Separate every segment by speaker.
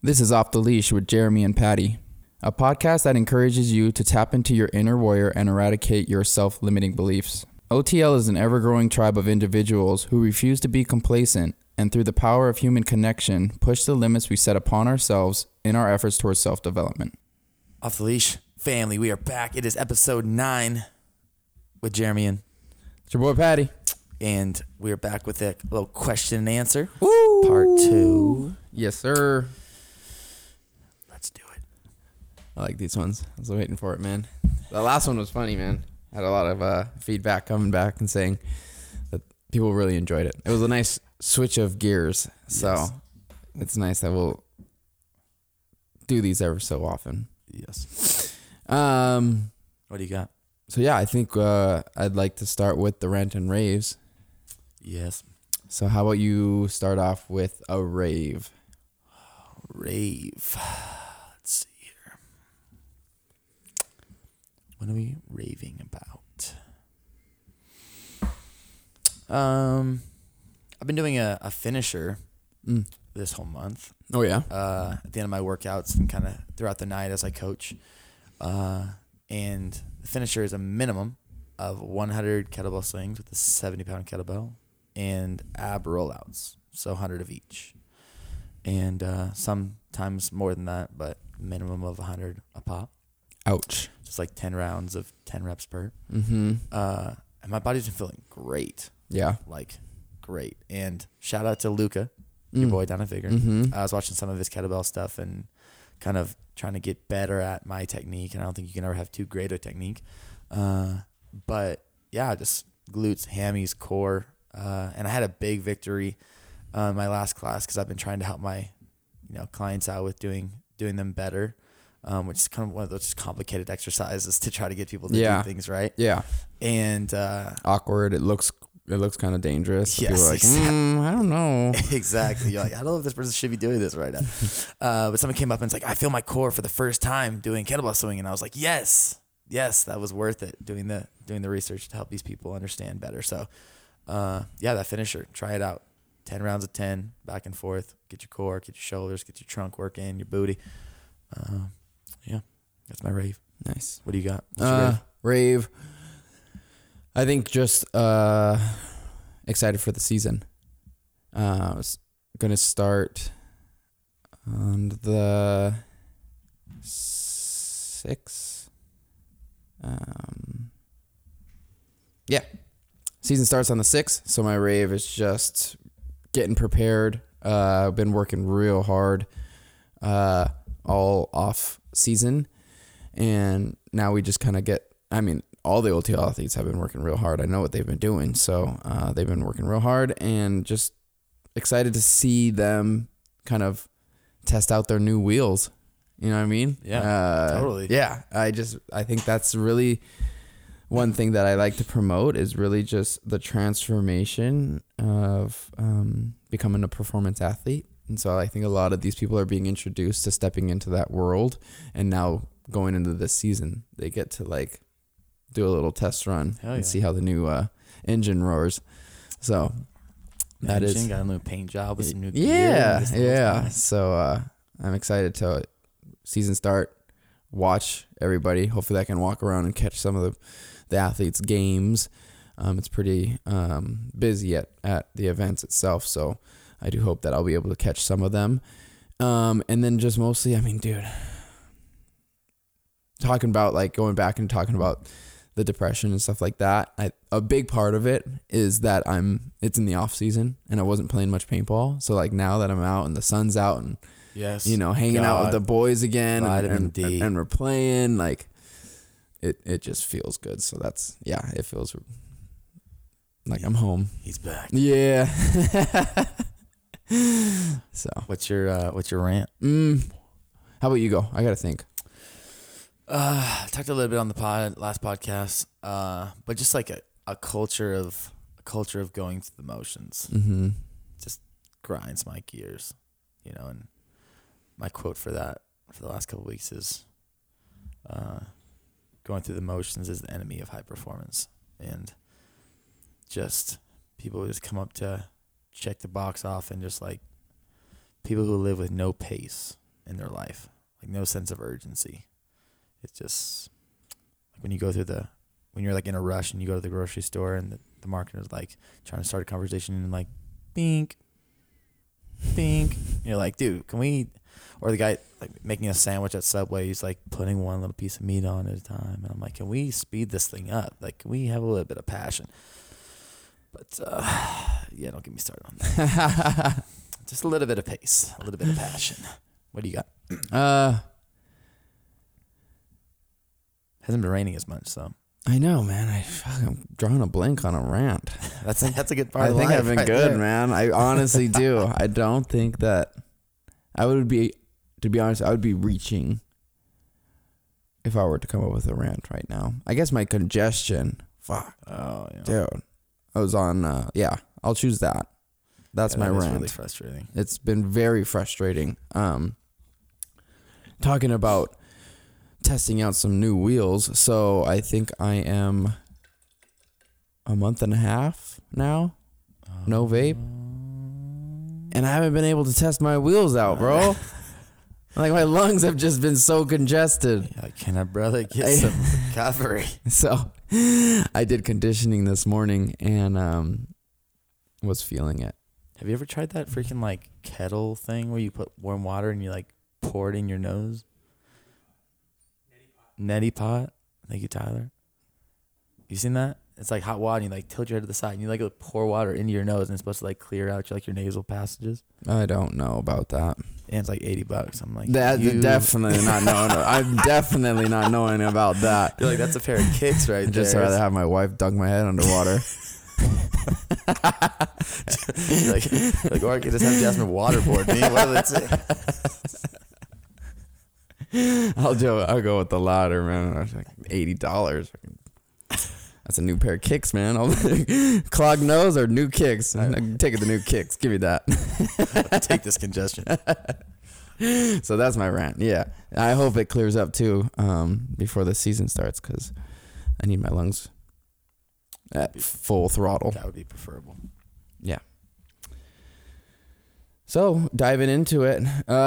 Speaker 1: This is Off the Leash with Jeremy and Patty, a podcast that encourages you to tap into your inner warrior and eradicate your self-limiting beliefs. OTL is an ever-growing tribe of individuals who refuse to be complacent and through the power of human connection, push the limits we set upon ourselves in our efforts towards self-development.
Speaker 2: Off the Leash family, we are back. It is episode 9 with Jeremy and
Speaker 1: It's your boy Patty.
Speaker 2: And we are back with a little question and answer.
Speaker 1: Woo!
Speaker 2: Part 2.
Speaker 1: Yes, sir.
Speaker 2: Let's do it.
Speaker 1: I like these ones. I was waiting for it, man. The last one was funny, man. I had a lot of feedback coming back and saying that people really enjoyed it. It was a nice switch of gears. So
Speaker 2: Yes.
Speaker 1: It's nice that we'll do these ever so often.
Speaker 2: Yes.
Speaker 1: What
Speaker 2: do you got?
Speaker 1: So yeah, I think I'd like to start with the rant and raves.
Speaker 2: Yes.
Speaker 1: So how about you start off with a rave?
Speaker 2: Rave. Let's see here. What are we raving about? I've been doing a finisher this whole month.
Speaker 1: Oh yeah.
Speaker 2: At the end of my workouts and kind of throughout the night as I coach. And the finisher is a minimum of 100 kettlebell swings with a 70-pound kettlebell and ab rollouts, so 100 of each. And sometimes more than that, but minimum of 100 a pop.
Speaker 1: Ouch.
Speaker 2: Just like 10 rounds of 10 reps per.
Speaker 1: Mm-hmm.
Speaker 2: And my body's been feeling great.
Speaker 1: Yeah.
Speaker 2: Like, great. And shout out to Luca, your boy down at Vigor.
Speaker 1: Mm-hmm.
Speaker 2: I was watching some of his kettlebell stuff and kind of trying to get better at my technique. And I don't think you can ever have too great a technique. But yeah, just glutes, hammies, core. And I had a big victory in my last class because I've been trying to help my clients out with doing them better, which is kind of one of those complicated exercises to try to get people to do things right.
Speaker 1: Yeah.
Speaker 2: And
Speaker 1: awkward. It looks kind of dangerous. So
Speaker 2: yes,
Speaker 1: people are like,
Speaker 2: exactly.
Speaker 1: I don't know.
Speaker 2: Exactly. You're like, I don't know if this person should be doing this right now. But someone came up and it's like, I feel my core for the first time doing kettlebell swing, and I was like, yes, that was worth it. Doing the research to help these people understand better. So, that finisher, try it out. 10 rounds of 10, back and forth. Get your core, get your shoulders, get your trunk working, your booty. That's my rave.
Speaker 1: Nice.
Speaker 2: What do you got? What's your
Speaker 1: rave? I think just excited for the season. I was going to start on the 6th. Season starts on the 6th, so my rave is just getting prepared. I've been working real hard all off season, and now we just kind of all the OTL athletes have been working real hard. I know what they've been doing, so they've been working real hard, and just excited to see them kind of test out their new wheels. You know what I mean?
Speaker 2: Yeah, totally.
Speaker 1: Yeah, I think that's really one thing that I like to promote is really just the transformation of becoming a performance athlete. And so I think a lot of these people are being introduced to stepping into that world, and now going into this season, they get to like do a little test run and see how the new engine roars. So that is
Speaker 2: got a new paint job with some new
Speaker 1: gear.
Speaker 2: Yeah.
Speaker 1: So I'm excited to season start, watch everybody. Hopefully I can walk around and catch some of the athletes' games. It's pretty busy at the events itself, so I do hope that I'll be able to catch some of them. And then just mostly, dude, talking about like going back and talking about the depression and stuff like that. A big part of it is that it's in the off season and I wasn't playing much paintball. So like now that I'm out and the sun's out and hanging out with the boys again and we're playing, like it just feels good. So it feels like I'm home.
Speaker 2: He's back.
Speaker 1: Yeah. So
Speaker 2: what's your rant?
Speaker 1: How about you go? I gotta think.
Speaker 2: I talked a little bit on the last podcast, but just like a culture of going through the motions, just grinds my gears, And my quote for the last couple of weeks is, "Going through the motions is the enemy of high performance," and just people just come up to check the box off and just like people who live with no pace, in their life, like no sense of urgency. It's just like when you go through when you're like in a rush and you go to the grocery store and the marketer's like trying to start a conversation and like, bink, bink. You're like, dude, can we? Or the guy like making a sandwich at Subway, he's like putting one little piece of meat on at a time, and I'm like, can we speed this thing up? Like, can we have a little bit of passion? But yeah, don't get me started on that. Just a little bit of pace, a little bit of passion. What do you got? Hasn't been raining as much, so.
Speaker 1: I know, man. I'm drawing a blank on a rant.
Speaker 2: That's a good part
Speaker 1: I
Speaker 2: of
Speaker 1: think
Speaker 2: life
Speaker 1: I've been
Speaker 2: right
Speaker 1: good,
Speaker 2: there.
Speaker 1: man. I honestly do. I don't think that I would be, to be honest, I would be reaching if I were to come up with a rant right now. I guess my congestion. Fuck.
Speaker 2: Oh, yeah.
Speaker 1: Dude. I was on, yeah, I'll choose that. That's my
Speaker 2: that is
Speaker 1: rant.
Speaker 2: really frustrating.
Speaker 1: It's been very frustrating. Talking about testing out some new wheels. So I think I am a month and a half now. No vape. And I haven't been able to test my wheels out, bro. Like my lungs have just been so congested.
Speaker 2: Yeah, can a brother get some recovery?
Speaker 1: So I did conditioning this morning and was feeling it.
Speaker 2: Have you ever tried that freaking like kettle thing where you put warm water and you like pour it in your nose? Neti pot. Thank you, Tyler. You seen that? It's like hot water and you like tilt your head to the side and you like pour water into your nose and it's supposed to like clear out your nasal passages.
Speaker 1: I don't know about that.
Speaker 2: And it's like $80. I'm like,
Speaker 1: definitely not knowing. I'm definitely not knowing about that.
Speaker 2: You're like, that's a pair of kicks right
Speaker 1: I'd
Speaker 2: there.
Speaker 1: just rather have my wife dunk my head underwater.
Speaker 2: like, or I could just have Jasmine waterboard me. What does it say?
Speaker 1: I'll go with the latter, man. That's like $80. That's a new pair of kicks, man. Clogged nose or new kicks? I'm taking the new kicks. Give me that.
Speaker 2: Take this congestion.
Speaker 1: So that's my rant. Yeah, I hope it clears up too before the season starts because I need my lungs at full throttle.
Speaker 2: That would be preferable.
Speaker 1: Yeah. So diving into it,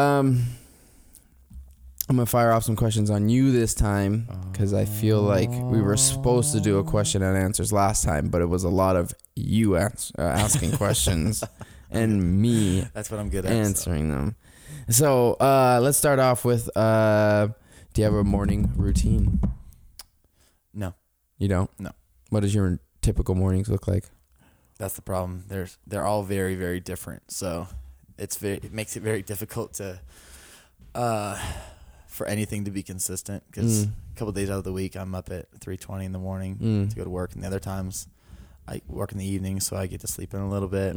Speaker 1: I'm going to fire off some questions on you this time because I feel like we were supposed to do a question and answers last time, but it was a lot of you asking questions and me
Speaker 2: That's what I'm good at.
Speaker 1: answering them. So let's start off with, do you have a morning routine?
Speaker 2: No.
Speaker 1: You don't?
Speaker 2: No.
Speaker 1: What does your typical mornings look like?
Speaker 2: That's the problem. They're all very, very different. So it makes it very difficult to for anything to be consistent because a couple of days out of the week I'm up at 3:20 in the morning to go to work, and the other times I work in the evening, so I get to sleep in a little bit.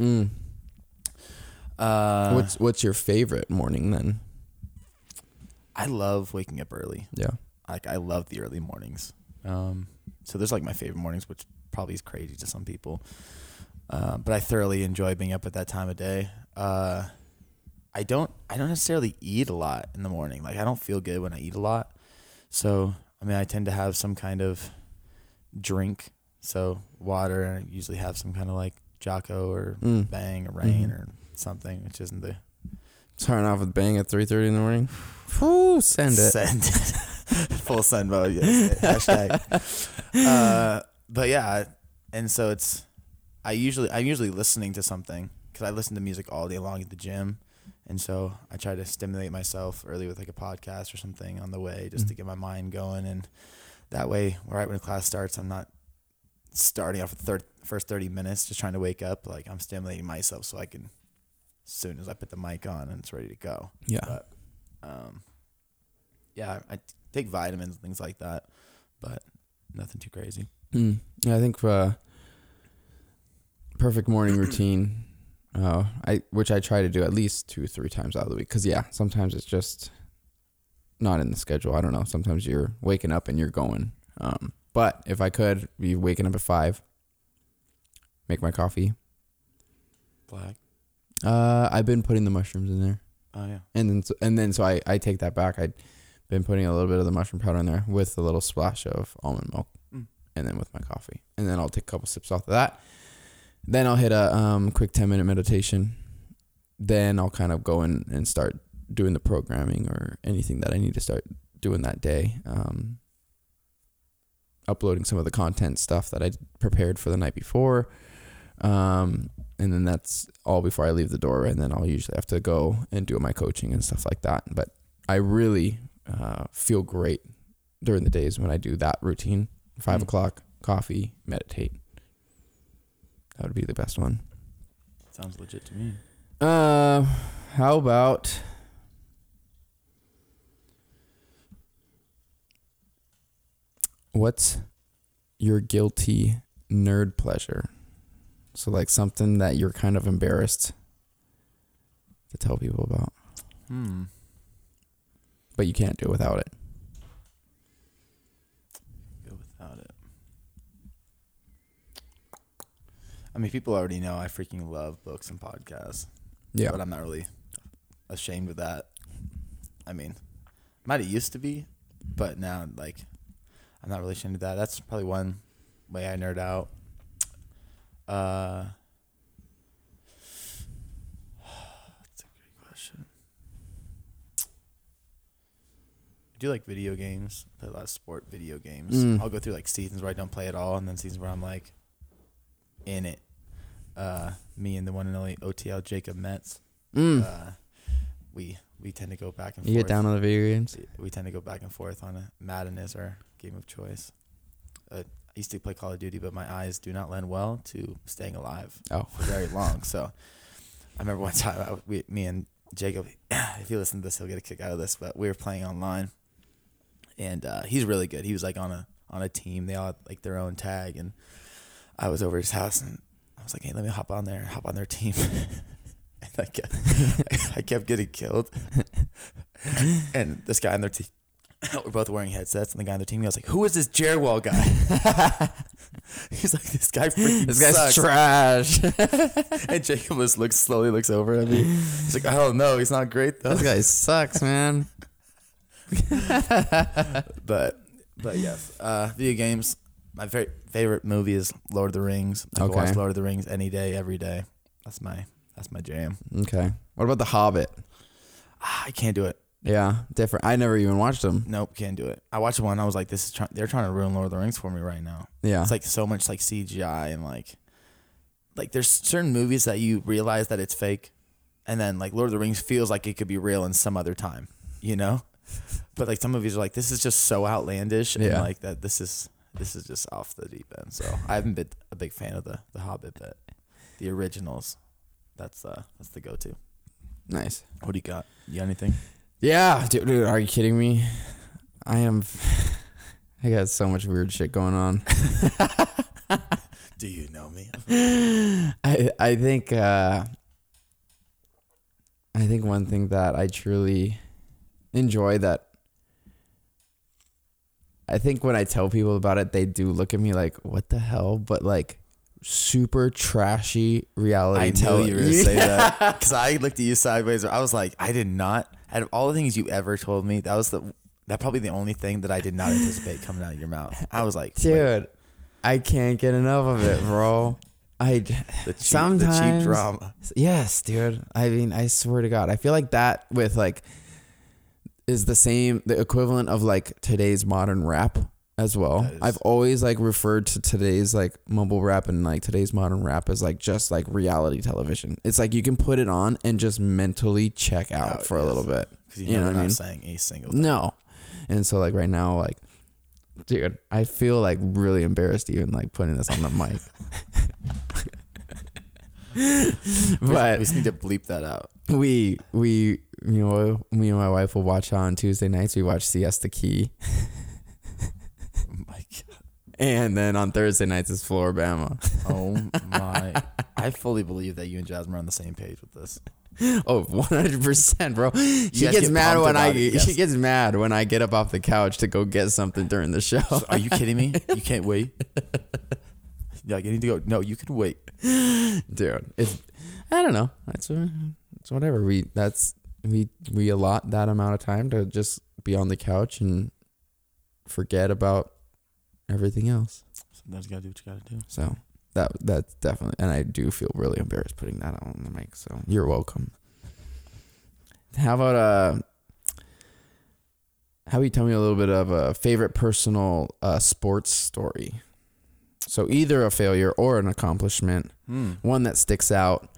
Speaker 1: What's your favorite morning then?
Speaker 2: I love waking up early.
Speaker 1: Yeah.
Speaker 2: Like I love the early mornings. So there's like my favorite mornings, which probably is crazy to some people. But I thoroughly enjoy being up at that time of day. I don't necessarily eat a lot in the morning. Like I don't feel good when I eat a lot. So, I mean, I tend to have some kind of drink. So water, and I usually have some kind of like Jocko or Bang or Rain or something, which isn't the...
Speaker 1: Starting off with Bang at 3:30 in the morning. Whew, send it.
Speaker 2: Send it. Full send mode, yes. Hashtag. But yeah, and so I'm usually listening to something because I listen to music all day long at the gym. And so I try to stimulate myself early with like a podcast or something on the way just to get my mind going. And that way, right when class starts, I'm not starting off with the first 30 minutes just trying to wake up. Like I'm stimulating myself so I can, as soon as I put the mic on and it's ready to go.
Speaker 1: Yeah.
Speaker 2: But, yeah, I take vitamins and things like that, but nothing too crazy.
Speaker 1: Yeah, I think perfect morning routine, which I try to do at least 2-3 times out of the week. Because, yeah, sometimes it's just not in the schedule. I don't know. Sometimes you're waking up and you're going. But if I could be waking up at 5, make my coffee.
Speaker 2: Black.
Speaker 1: I've been putting the mushrooms in there.
Speaker 2: Oh, yeah.
Speaker 1: And then I take that back. I'd been putting a little bit of the mushroom powder in there with a little splash of almond milk. And then with my coffee. And then I'll take a couple sips off of that. Then I'll hit a quick 10-minute meditation. Then I'll kind of go in and start doing the programming or anything that I need to start doing that day. Uploading some of the content stuff that I prepared for the night before. And then that's all before I leave the door. And then I'll usually have to go and do my coaching and stuff like that. But I really feel great during the days when I do that routine. 5 o'clock, coffee, meditate. That would be the best one.
Speaker 2: Sounds legit to me.
Speaker 1: How about what's your guilty nerd pleasure? So like something that you're kind of embarrassed to tell people about. But you can't do without it.
Speaker 2: Go without it. I mean, people already know I freaking love books and podcasts.
Speaker 1: Yeah.
Speaker 2: But I'm not really ashamed of that. I mean, might have used to be, but now, like, I'm not really ashamed of that. That's probably one way I nerd out. That's a great question. I do like video games. I play a lot of sport video games. I'll go through like seasons where I don't play at all, and then seasons where I'm like in it. Me and the one and only OTL Jacob Metz. We tend to go back and forth.
Speaker 1: You get down on the video games?
Speaker 2: We tend to go back and forth on it. Madden is our game of choice. I used to play Call of Duty, but my eyes do not lend well to staying alive for very long. So I remember one time, me and Jacob, if you listen to this, he'll get a kick out of this, but we were playing online, and he's really good. He was like on a team. They all had like their own tag, and I was over his house, and I was like, hey, let me hop on their team. And I kept getting killed. And this guy on their team, we're both wearing headsets, and the guy on their team, I was like, who is this Jerwell guy? He's like, this guy freaking
Speaker 1: This guy's
Speaker 2: sucks.
Speaker 1: trash.
Speaker 2: And Jacob slowly looks over at me. He's like, oh no, he's not great though.
Speaker 1: This guy sucks, man.
Speaker 2: But yes, video games. My very favorite movie is Lord of the Rings. I can watch Lord of the Rings any day, every day. That's my jam.
Speaker 1: Okay. What about The Hobbit?
Speaker 2: I can't do it.
Speaker 1: Yeah, different. I never even watched them.
Speaker 2: Nope, can't do it. I watched one. I was like, they're trying to ruin Lord of the Rings for me right now.
Speaker 1: Yeah.
Speaker 2: It's like so much like CGI and like there's certain movies that you realize that it's fake, and then like Lord of the Rings feels like it could be real in some other time, you know? But like some movies are like, this is just so outlandish, and like that this is just off the deep end. So I haven't been a big fan of the Hobbit, but the originals, that's the go-to.
Speaker 1: Nice.
Speaker 2: What do you got? You got anything?
Speaker 1: Yeah, dude, are you kidding me? I got so much weird shit going on.
Speaker 2: Do you know me?
Speaker 1: I think one thing that I truly enjoy, that I think when I tell people about it, they do look at me like, what the hell? But like super trashy reality.
Speaker 2: I tell you were going to say that, because I looked at you sideways. I was like, I did not. Out of all the things you ever told me, that probably the only thing that I did not anticipate coming out of your mouth. I was like,
Speaker 1: dude, I can't get enough of it, bro.
Speaker 2: The cheap drama.
Speaker 1: Yes, dude. I mean, I swear to God, I feel like that with like is the equivalent of like today's modern rap as well. I've always like referred to today's like mumble rap and like today's modern rap as like just like reality television. It's like you can put it on and just mentally check out for a little bit.
Speaker 2: You know what I mean? Saying a single thing.
Speaker 1: No. And so like right now, like, dude, I feel like really embarrassed even like putting this on the mic. But
Speaker 2: we just need to bleep that out.
Speaker 1: We you know, me and my wife will watch on Tuesday nights. We watch Siesta Key.
Speaker 2: My God.
Speaker 1: And then on Thursday nights is Floribama.
Speaker 2: Oh my! I fully believe that you and Jasmine are on the same page with this.
Speaker 1: Oh, 100%, bro. She gets mad when she gets mad when I get up off the couch to go get something during the show.
Speaker 2: So are you kidding me? You can't wait. Yeah, you need to go. No, you can wait,
Speaker 1: dude. I don't know. It's whatever. We allot that amount of time to just be on the couch and forget about everything else.
Speaker 2: Sometimes you gotta do what you gotta do.
Speaker 1: So that's definitely, and I do feel really embarrassed putting that on the mic. So you're welcome. How about how about you tell me a little bit of a favorite personal sports story? So either a failure or an accomplishment, one that sticks out.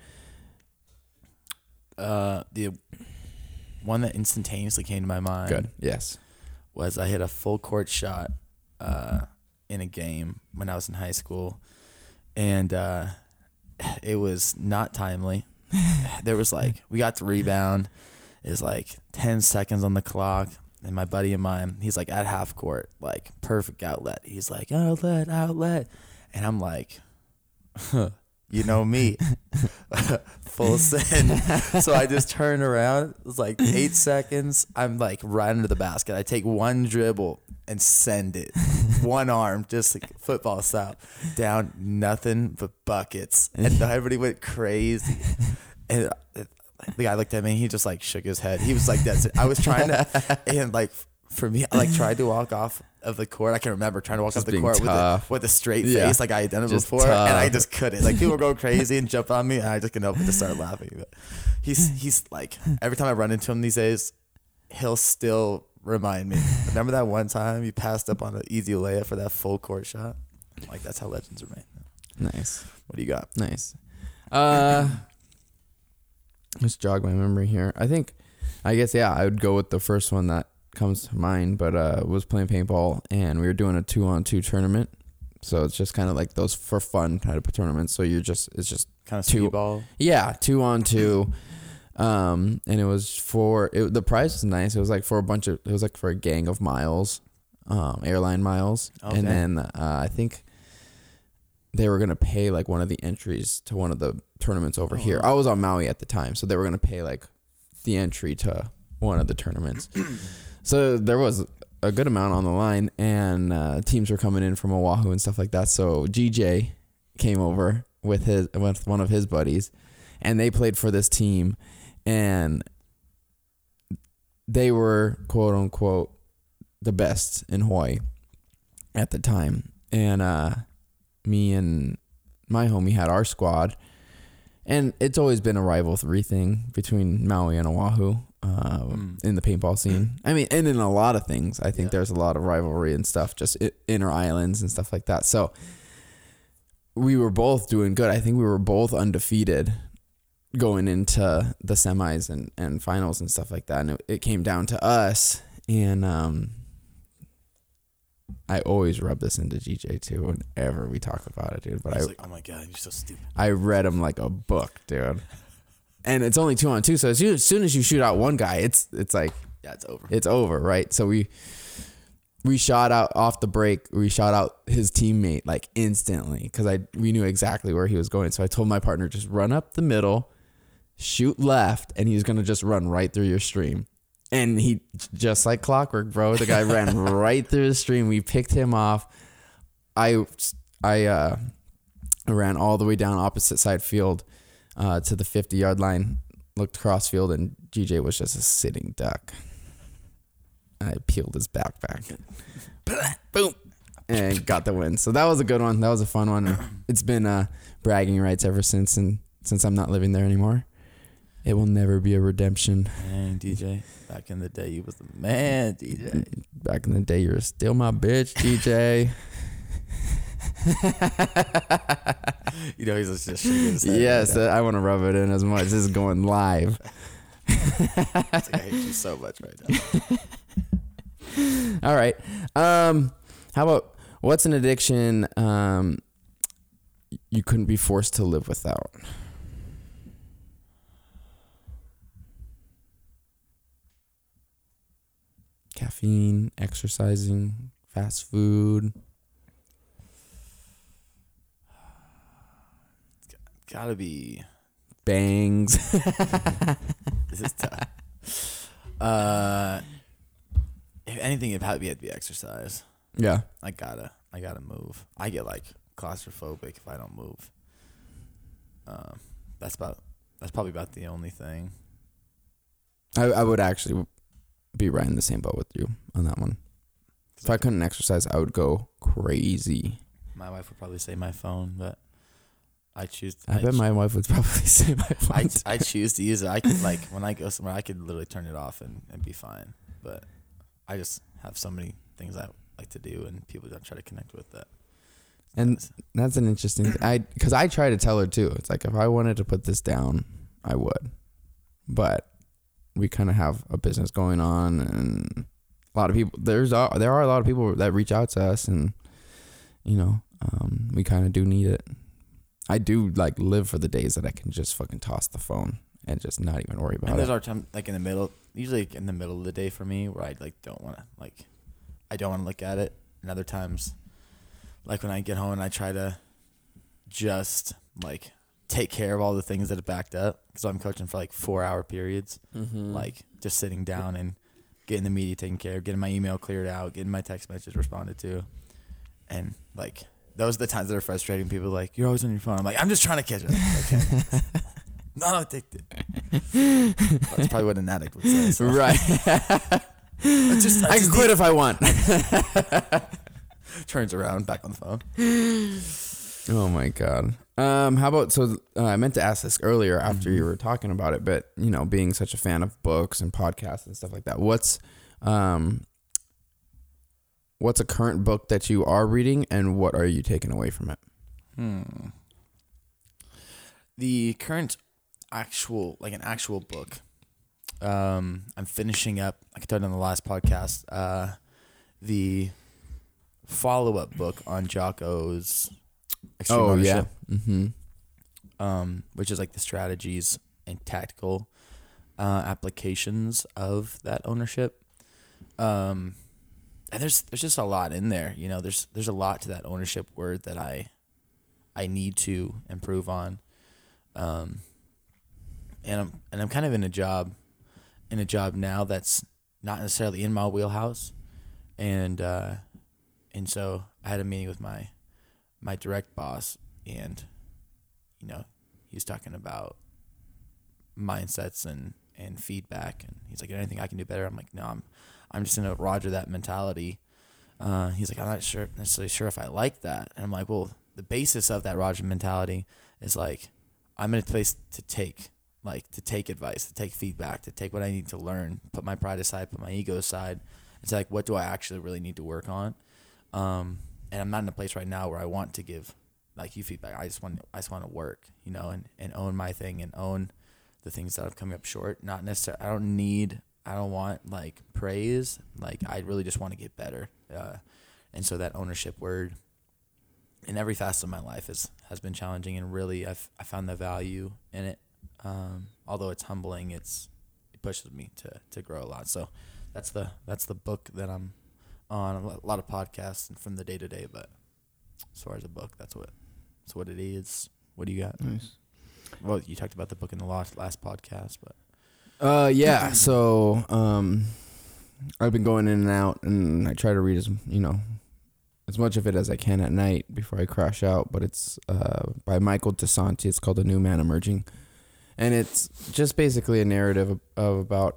Speaker 2: The one that instantaneously came to my mind.
Speaker 1: Good. Yes.
Speaker 2: Was I hit a full court shot in a game when I was in high school, and it was not timely. There was we got to rebound. It was 10 seconds on the clock, and my buddy of mine, he's at half court, perfect outlet. He's outlet, and I'm you know me, full send. So I just turn around. It was 8 seconds. I'm right under the basket. I take one dribble and send it. One arm, just football style. Down, nothing but buckets. And everybody went crazy. And the guy looked at me. He just shook his head. He was that's it. I was trying to, and for me, I tried to walk off of the court. I can remember trying to walk off the court with a straight face I had done it before, tough. And I just couldn't. People were going crazy and jump on me, and I just couldn't help but to start laughing. But he's every time I run into him these days, he'll still remind me. Remember that one time you passed up on an easy layup for that full court shot? That's how legends are made.
Speaker 1: Nice.
Speaker 2: What do you got?
Speaker 1: Nice. Let's jog my memory here. I guess I would go with the first one that comes to mind, but was playing paintball, and we were doing a 2-on-2 tournament. So it's just kind of those for fun type of tournaments. So it's just
Speaker 2: kind of speed ball.
Speaker 1: Yeah, 2-on-2. And it was the prize was nice. It was for a bunch of, it was for a gang of miles, airline miles. Okay. And then I think they were going to pay one of the entries to one of the tournaments over here. I was on Maui at the time, so they were going to pay the entry to one of the tournaments. So there was a good amount on the line, and teams were coming in from Oahu and stuff like that. So GJ came over with one of his buddies, and they played for this team, and they were quote unquote the best in Hawaii at the time. And me and my homie had our squad, and it's always been a rivalry thing between Maui and Oahu. In the paintball scene. I mean, and in a lot of things, I think there's a lot of rivalry and stuff, just inner islands and stuff like that. So we were both doing good. I think we were both undefeated going into the semis and finals and stuff like that. And it came down to us. And I always rub this into GJ too whenever we talk about it, dude. But
Speaker 2: oh my God, you're so stupid.
Speaker 1: I read him like a book, dude. And it's only 2-on-2, so as soon as you shoot out one guy, it's it's
Speaker 2: over.
Speaker 1: It's over, right? So we shot out off the break. We shot out his teammate instantly because we knew exactly where he was going. So I told my partner, just run up the middle, shoot left, and he's gonna just run right through your stream. And he just like clockwork, bro. The guy ran right through the stream. We picked him off. I ran all the way down opposite side field. To the 50-yard line, looked across field, and GJ was just a sitting duck. I peeled his backpack. Boom. And got the win. So that was a good one. That was a fun one. It's been bragging rights ever since, and since I'm not living there anymore, it will never be a redemption.
Speaker 2: Man, DJ, back in the day, you was the man, DJ.
Speaker 1: Back in the day, you were still my bitch, DJ.
Speaker 2: He's just shaking his head.
Speaker 1: Yes, I want to rub it in as much. This is going live.
Speaker 2: I hate you so much right now.
Speaker 1: All right. How about what's an addiction you couldn't be forced to live without? Caffeine, exercising, fast food.
Speaker 2: Gotta be
Speaker 1: bangs.
Speaker 2: This is tough. If anything, it'd probably have to be exercise.
Speaker 1: Yeah.
Speaker 2: I gotta move. I get claustrophobic if I don't move. That's probably about the only thing.
Speaker 1: I would actually be right in the same boat with you on that one. If I couldn't exercise, I would go crazy.
Speaker 2: My wife would probably say my phone, but I choose.
Speaker 1: I bet my wife would probably say my phone.
Speaker 2: I choose to use it. I can, like, when I go somewhere, I could literally turn it off and be fine. But I just have so many things I like to do, and people don't try to connect with that.
Speaker 1: And that's an interesting. Because I try to tell her too. It's like if I wanted to put this down, I would, but we kind of have a business going on, and a lot of people. There are a lot of people that reach out to us, and we kind of do need it. I do like live for the days that I can just fucking toss the phone and just not even worry about it.
Speaker 2: And there's our time like in the middle, usually in the middle of the day for me, where I like don't want to look at it. And other times, like when I get home and I try to just like take care of all the things that have backed up, because I'm coaching for like 4-hour periods, like just sitting down and getting the media taken care of, getting my email cleared out, getting my text message responded to, and like. Those are the times that are frustrating. People are like, you're always on your phone. I'm like, I'm just trying to catch up. Okay. Not addicted. That's probably what an addict would say. So.
Speaker 1: Right. I can quit if I want.
Speaker 2: Turns around, back on the phone.
Speaker 1: Oh my God. How about, I meant to ask this earlier after you were talking about it, but being such a fan of books and podcasts and stuff like that, what's a current book that you are reading, and what are you taking away from it?
Speaker 2: The current actual book, I'm finishing up, like I told you on the last podcast, the follow-up book on Jocko's Extreme Ownership. Which is like the strategies and tactical applications of that ownership. And there's just a lot in there, there's a lot to that ownership word that I need to improve on. And I'm kind of in a job now that's not necessarily in my wheelhouse. And so I had a meeting with my direct boss, and, he was talking about mindsets and feedback, and he's like, anything I can do better? I'm like, no, I'm just gonna roger that mentality. He's like, I'm not necessarily sure if I like that. And I'm like, well, the basis of that roger mentality is like, I'm in a place to take advice, to take feedback, to take what I need to learn, put my pride aside, put my ego aside. It's like, what do I actually really need to work on? And I'm not in a place right now where I want to give like you feedback. I just want to work, and own my thing and own the things that I'm coming up short. Not necessarily, I don't want like praise. Like I really just want to get better. And so that ownership word in every facet of my life has been challenging, and really I found the value in it. Although it's humbling, it pushes me to grow a lot. So that's the book that I'm on. A lot of podcasts and from the day to day, but as far as a book, that's what it is. What do you got?
Speaker 1: Nice.
Speaker 2: Well, you talked about the book in the last podcast, but.
Speaker 1: Yeah. So, I've been going in and out, and I try to read as much of it as I can at night before I crash out. But it's by Michael DeSanti. It's called A New Man Emerging, and it's just basically a narrative about.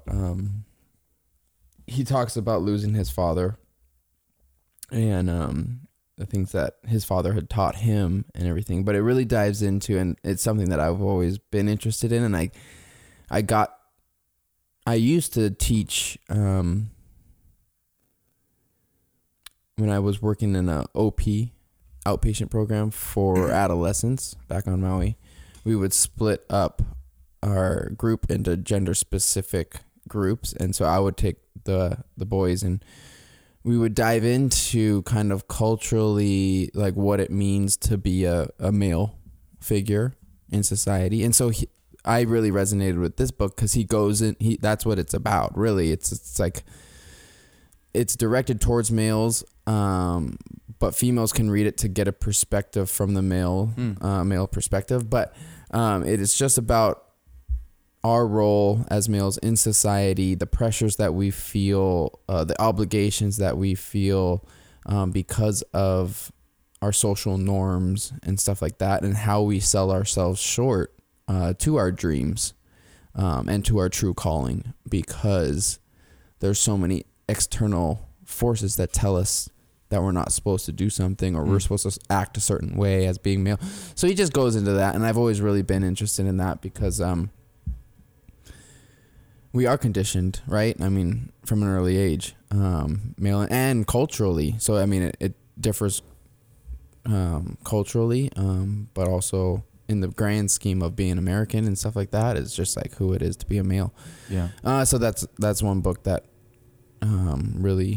Speaker 1: He talks about losing his father, and the things that his father had taught him and everything. But it really dives into, and it's something that I've always been interested in, and I used to teach when I was working in a OP, outpatient program for adolescents back on Maui. We would split up our group into gender-specific groups, and so I would take the boys, and we would dive into kind of culturally like what it means to be a male figure in society. And so I really resonated with this book because he goes in. That's what it's about. Really, it's like it's directed towards males, but females can read it to get a perspective from the male perspective. But it is just about our role as males in society, the pressures that we feel, the obligations that we feel because of our social norms and stuff like that, and how we sell ourselves short to our dreams and to our true calling, because there's so many external forces that tell us that we're not supposed to do something, or we're supposed to act a certain way as being male. So he just goes into that, and I've always really been interested in that because we are conditioned, right? I mean, from an early age, male and culturally. So I mean, it differs culturally, but also in the grand scheme of being American and stuff like that, is just like who it is to be a male.
Speaker 2: Yeah.
Speaker 1: So that's one book that really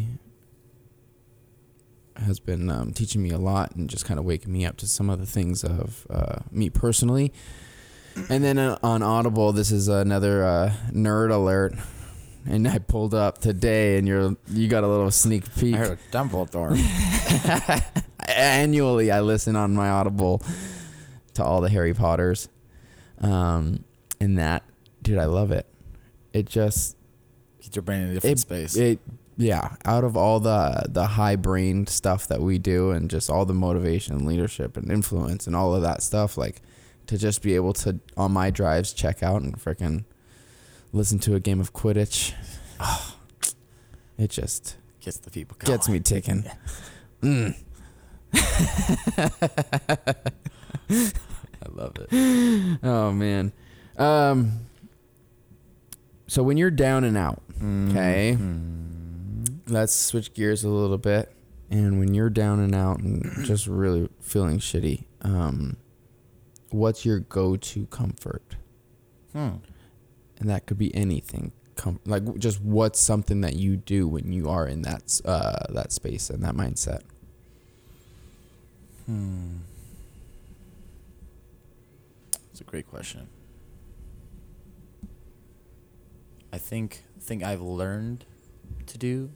Speaker 1: has been teaching me a lot and just kind of waking me up to some of the things of me personally. And then on Audible, this is another nerd alert. And I pulled up today, and you got a little sneak peek.
Speaker 2: I heard Dumbledore.
Speaker 1: Annually, I listen on my Audible to all the Harry Potters. And that, dude, I love it. It just
Speaker 2: Get your brain in a different space.
Speaker 1: Yeah, out of all the high-brained stuff that we do, and just all the motivation and leadership and influence and all of that stuff, like to just be able to, on my drives, check out and freaking listen to a game of Quidditch, it just
Speaker 2: Gets the people going.
Speaker 1: gets me ticking.
Speaker 2: I love it.
Speaker 1: Oh, man. So when you're down and out, okay, let's switch gears a little bit. And when you're down and out and just really feeling shitty, what's your go-to comfort? And that could be anything. Like, just what's something that you do when you are in that space and that mindset?
Speaker 2: It's a great question. I think I've learned to do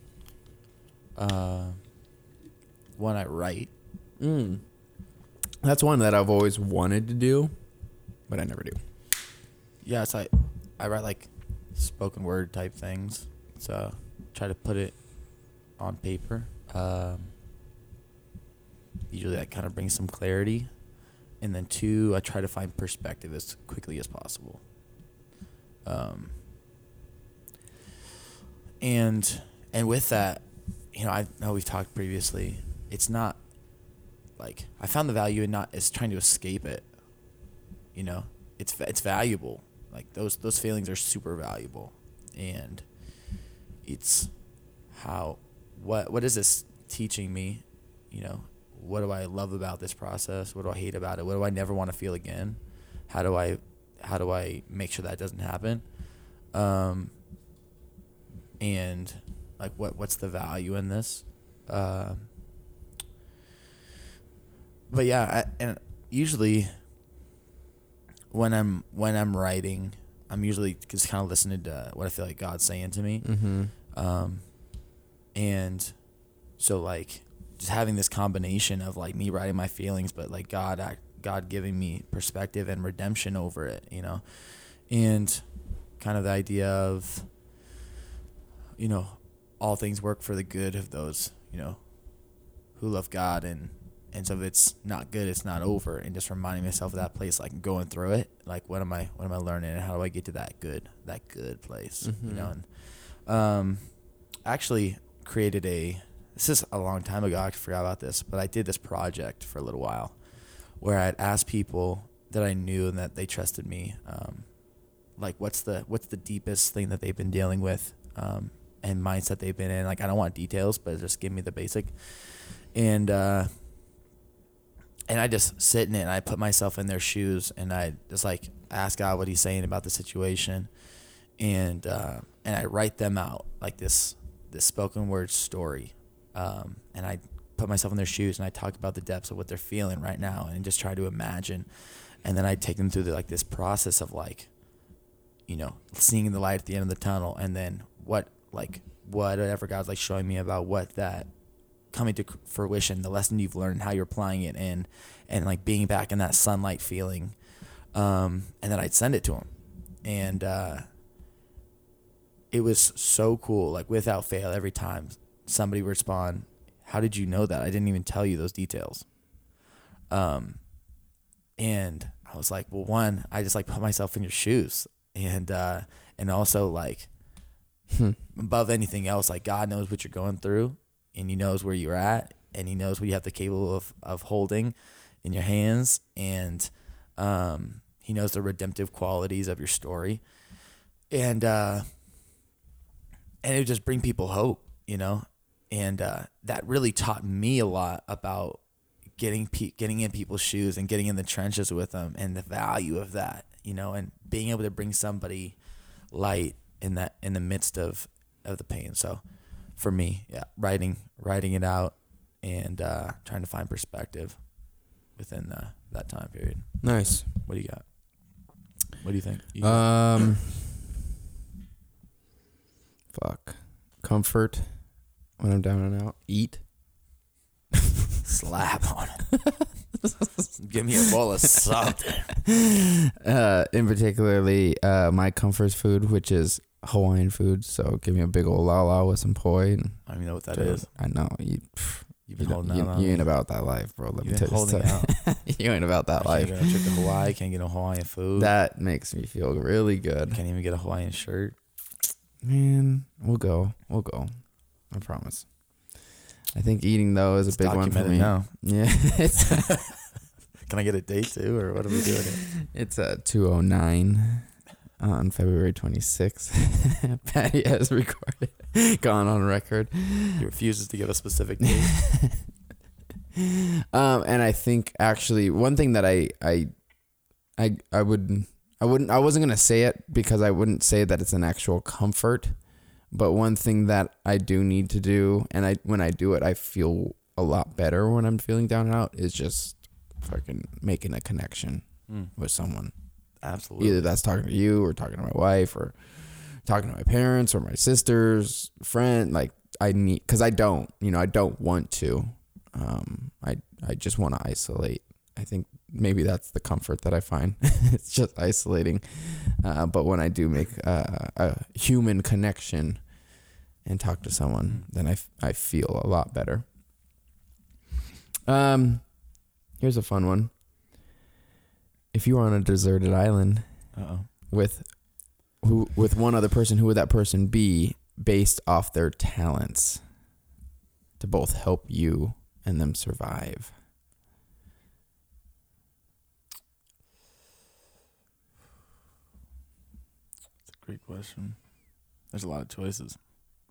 Speaker 2: when I write.
Speaker 1: That's one that I've always wanted to do, but I never do.
Speaker 2: Yeah, it's like I write like spoken word type things. So try to put it on paper. Usually that kind of brings some clarity. And then 2, I try to find perspective as quickly as possible. And with that, you know, I know we've talked previously. It's not like I found the value in not as trying to escape it. You know, it's valuable. Like those feelings are super valuable, and it's what is this teaching me? You know, what do I love about this process? What do I hate about it? What do I never want to feel again? How do I make sure that doesn't happen? And like what's the value in this? But yeah, and usually when I'm writing, I'm usually just kind of listening to what I feel like God's saying to me. And so like just having this combination of like me writing my feelings, but like God giving me perspective and redemption over it, you know, and kind of the idea of, you know, all things work for the good of those, you know, who love God, and so if it's not good, it's not over, and just reminding myself of that place, like going through it, like what am I learning, and how do I get to that good place, you know, and actually created this is a long time ago, I forgot about this, but I did this project for a little while where I'd ask people that I knew and that they trusted me, like what's the deepest thing that they've been dealing with, and mindset they've been in. Like, I don't want details, but just give me the basic. And I just sit in it, and I put myself in their shoes, and I just like ask God what he's saying about the situation. And I write them out like this spoken word story. And I put myself in their shoes, and I talk about the depths of what they're feeling right now, and just try to imagine. And then I take them through this process of like, you know, seeing the light at the end of the tunnel, and then whatever God's like showing me about what that coming to fruition, the lesson you've learned, how you're applying it, and like being back in that sunlight feeling. And then I'd send it to him, and it was so cool. Like without fail, every time somebody would respond, "How did you know that? I didn't even tell you those details." And I was like, well, one, I just like put myself in your shoes, and also like above anything else, like God knows what you're going through, and he knows where you're at, and he knows what you have the capable of holding in your hands, and he knows the redemptive qualities of your story, and it would just bring people hope, and that really taught me a lot about getting in people's shoes and getting in the trenches with them, and the value of that, and being able to bring somebody light in the midst of the pain. So for me, yeah, writing it out and trying to find perspective within that time period.
Speaker 1: Nice.
Speaker 2: What do you got? What do you think?
Speaker 1: Fuck. Comfort when I'm down and out. Eat.
Speaker 2: Slap on it. Give me a bowl of something.
Speaker 1: In particularly, my comfort food, which is Hawaiian food. So give me a big old lala with some poi. And
Speaker 2: I don't even know what that is.
Speaker 1: I know.
Speaker 2: You've been holding out.
Speaker 1: You ain't about that life, bro. Let me tell you something. You ain't about that life.
Speaker 2: Can't get a trip to Hawaii. Can't get no Hawaiian food.
Speaker 1: That makes me feel really good.
Speaker 2: Can't even get a Hawaiian shirt.
Speaker 1: Man, we'll go. I promise. I think eating though is a big one for me.
Speaker 2: Now.
Speaker 1: Yeah.
Speaker 2: Can I get a date too, or what are we doing?
Speaker 1: It's 2:09 on February 26th. Patty has recorded, gone on record.
Speaker 2: He refuses to give a specific date.
Speaker 1: And I think actually one thing that I wasn't gonna say it because I wouldn't say that it's an actual comfort, but one thing that I do need to do, and when I do it, I feel a lot better when I'm feeling down and out, is just fucking making a connection with someone.
Speaker 2: Absolutely.
Speaker 1: Either that's talking to you or talking to my wife or talking to my parents or my sisters, friend. Like because I don't want to. I just want to isolate. I think maybe that's the comfort that I find. It's just isolating. But when I do make a human connection and talk to someone, then I feel a lot better. Here's a fun one. If you were on a deserted island with one other person, who would that person be based off their talents to both help you and them survive?
Speaker 2: That's a great question. There's a lot of choices.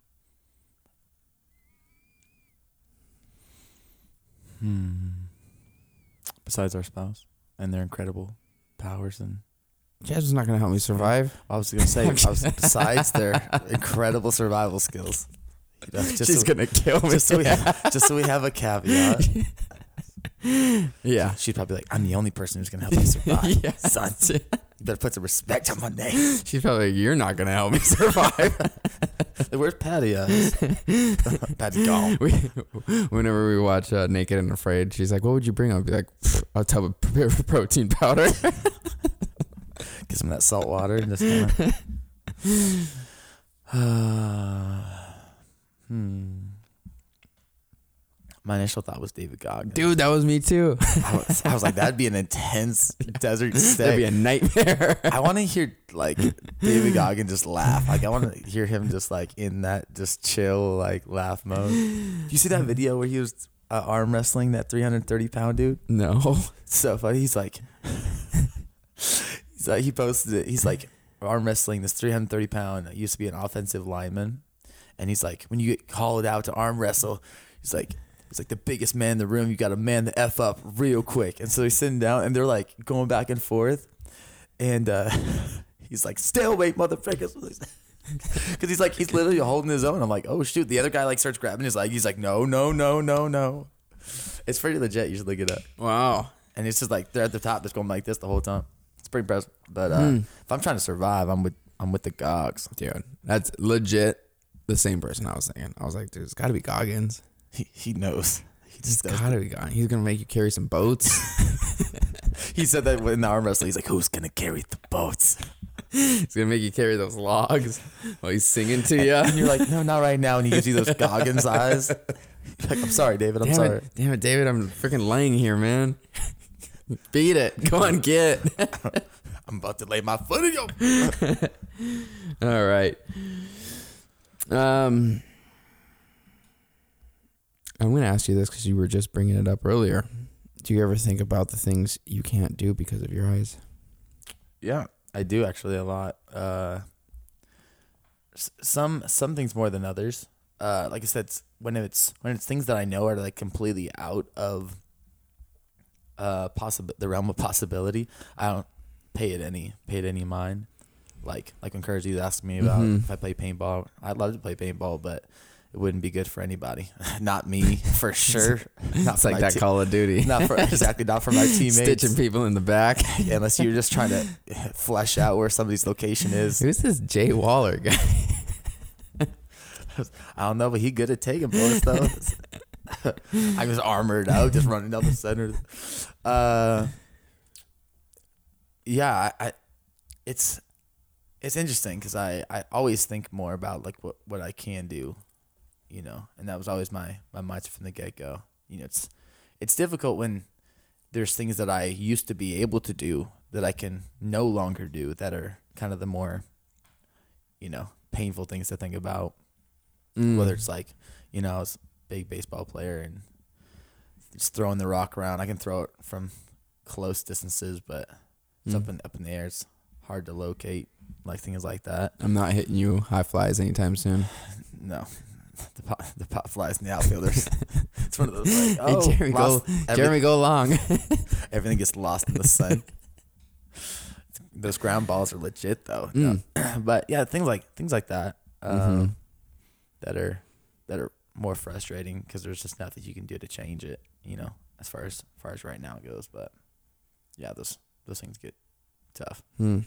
Speaker 2: Besides our spouse and their incredible powers and
Speaker 1: Jazz is not gonna help me survive.
Speaker 2: I was gonna say besides their incredible survival skills,
Speaker 1: She's gonna kill me.
Speaker 2: Just so we have a caveat.
Speaker 1: Yeah,
Speaker 2: she'd probably be like, "I'm the only person who's gonna help you survive,
Speaker 1: yeah.
Speaker 2: son. You better put some respect on my name."
Speaker 1: She's probably like, "You're not gonna help me survive."
Speaker 2: Where's Patty at? Patty gone.
Speaker 1: Whenever we watch Naked and Afraid, she's like, "What would you bring?" I'll be like, "A tub of protein powder."
Speaker 2: Get some of that salt water and just kind of. My initial thought was David Goggins.
Speaker 1: Dude, that was me too.
Speaker 2: I was like, that'd be an intense desert stay.
Speaker 1: That'd be a nightmare.
Speaker 2: I want to hear like David Goggins just laugh. Like I want to hear him just like in that just chill like laugh mode. You see that video where he was arm wrestling that 330-pound dude?
Speaker 1: No.
Speaker 2: It's so funny. He posted it. He's like arm wrestling this 330-pound used to be an offensive lineman, and he's like, when you get called out to arm wrestle, he's like the biggest man in the room. You got to man the F up real quick. And so he's sitting down and they're like going back and forth. And he's like, stalemate, motherfuckers. Because he's literally holding his own. I'm like, oh, shoot. The other guy like starts grabbing his leg. He's like, no. It's pretty legit. You should look it up.
Speaker 1: Wow.
Speaker 2: And it's just like they're at the top just going like this the whole time. It's pretty impressive. But if I'm trying to survive, I'm with the Gogs.
Speaker 1: Dude, that's legit the same person I was thinking. I was like, dude, it's got to be Goggins.
Speaker 2: He knows.
Speaker 1: He's gotta be gone. He's gonna make you carry some boats.
Speaker 2: He said that in the arm wrestling. He's like, "Who's gonna carry the boats?"
Speaker 1: He's gonna make you carry those logs while he's singing to you.
Speaker 2: And you're like, "No, not right now." And he gives you those Goggins eyes. You're like, "I'm sorry, David. I'm sorry."
Speaker 1: Damn it, David. I'm freaking laying here, man. Beat it. Go on, get.
Speaker 2: I'm about to lay my foot in your.
Speaker 1: All right. I'm going to ask you this because you were just bringing it up earlier. Do you ever think about the things you can't do because of your eyes?
Speaker 2: Yeah, I do actually a lot. Some things more than others. Like I said, when it's things that I know are like completely out of the realm of possibility, I don't pay it any mind. Like when Kurt's asking me about if I play paintball, I'd love to play paintball, but it wouldn't be good for anybody. Not me, for sure. Not
Speaker 1: It's like that Call of Duty.
Speaker 2: Not for my teammates.
Speaker 1: Stitching people in the back.
Speaker 2: Yeah, unless you're just trying to flesh out where somebody's location is.
Speaker 1: Who's this Jay Waller guy?
Speaker 2: I don't know, but he good at taking bullets though. I was armored out, just running down the center. Yeah, it's interesting because I always think more about like what I can do, you know, and that was always my mindset from the get go. You know, it's difficult when there's things that I used to be able to do that I can no longer do that are kind of the more, you know, painful things to think about. Whether it's like, you know, I was a big baseball player and just throwing the rock around. I can throw it from close distances, but it's up in the air. It's hard to locate, like things like that.
Speaker 1: I'm not hitting you high flies anytime soon.
Speaker 2: No, the pop flies in the outfielders. It's one of those like,
Speaker 1: hey, Jeremy, go long.
Speaker 2: Everything gets lost in the sun. Those ground balls are legit though. No. But yeah, things like that. That are more frustrating because there's just nothing you can do to change it, you know, as far as right now goes. But yeah, those things get tough.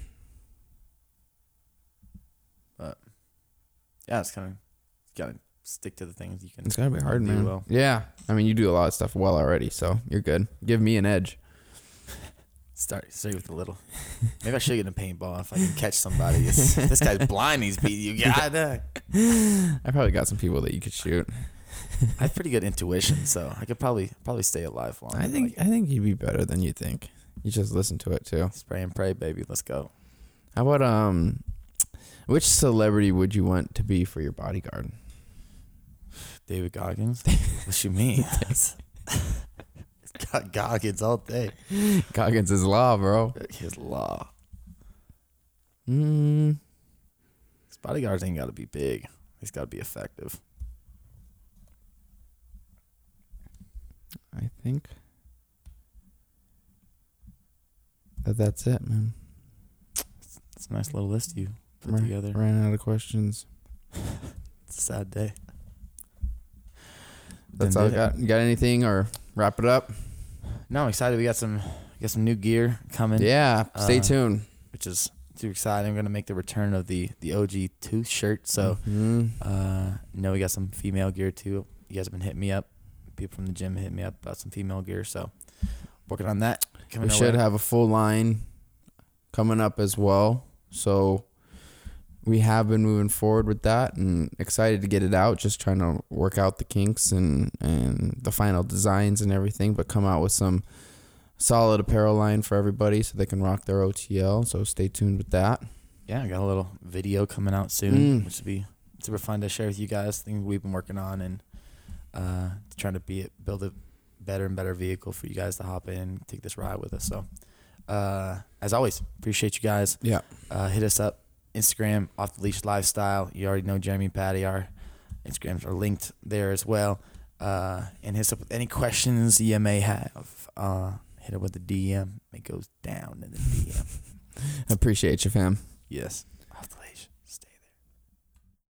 Speaker 2: But yeah, it's kind of gotta stick to the things you can.
Speaker 1: It's gotta be hard, man.
Speaker 2: Well.
Speaker 1: Yeah, I mean, you do a lot of stuff well already, so you're good. Give me an edge.
Speaker 2: Start with a little. Maybe I should get a paintball if I can catch somebody. This guy's blind. He's beating you. God,
Speaker 1: I probably got some people that you could shoot.
Speaker 2: I have pretty good intuition, so I could probably stay alive long.
Speaker 1: I think you'd be better than you think. You just listen to it too.
Speaker 2: Spray and pray, baby. Let's go.
Speaker 1: How about which celebrity would you want to be for your bodyguard?
Speaker 2: David Goggins. What you mean? Got Goggins all day.
Speaker 1: Goggins is law, bro.
Speaker 2: His law.
Speaker 1: His
Speaker 2: bodyguards ain't got to be big. He's got to be effective.
Speaker 1: I think that's it, man.
Speaker 2: It's a nice little list you put together.
Speaker 1: Ran out of questions.
Speaker 2: It's a sad day.
Speaker 1: That's all I got. You got anything or wrap it up?
Speaker 2: No, I'm excited. We got some new gear coming.
Speaker 1: Yeah, stay tuned.
Speaker 2: Which is too exciting. I'm gonna make the return of the OG Tooth shirt. So, we got some female gear too. You guys have been hitting me up. People from the gym hit me up about some female gear. So, working on that.
Speaker 1: We should have a full line coming up as well. So, we have been moving forward with that and excited to get it out. Just trying to work out the kinks and the final designs and everything, but come out with some solid apparel line for everybody so they can rock their OTL. So stay tuned with that.
Speaker 2: Yeah, I got a little video coming out soon, which will be super fun to share with you guys. Things we've been working on and trying to build a better and better vehicle for you guys to hop in, take this ride with us. So, as always, appreciate you guys.
Speaker 1: Yeah.
Speaker 2: Hit us up. Instagram, Off the Leash Lifestyle. You already know Jeremy and Patty. Our Instagrams are linked there as well. And hit us up with any questions you may have. Hit it with the DM. It goes down in the DM.
Speaker 1: Appreciate you, fam.
Speaker 2: Yes.